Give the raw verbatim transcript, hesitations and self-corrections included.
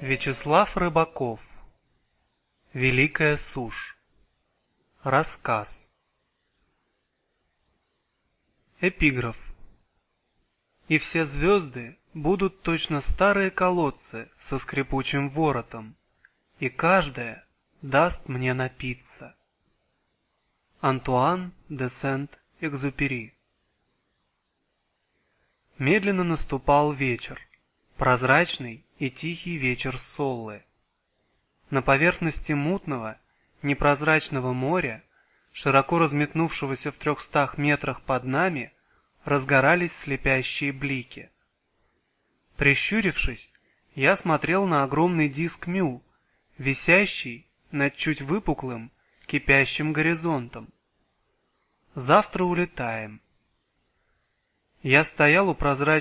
Вячеслав Рыбаков. Великая сушь. Рассказ. Эпиграф. И все звезды будут точно старые колодцы со скрипучим воротом, и каждая даст мне напиться. Антуан де Сент-Экзюпери. Медленно наступал вечер, прозрачный и тихий вечер Соллы. На поверхности мутного, непрозрачного моря, широко разметнувшегося в трехстах метрах под нами, разгорались слепящие блики. Прищурившись, я смотрел на огромный диск Мю, висящий над чуть выпуклым, кипящим горизонтом. Завтра улетаем. Я стоял у прозрачного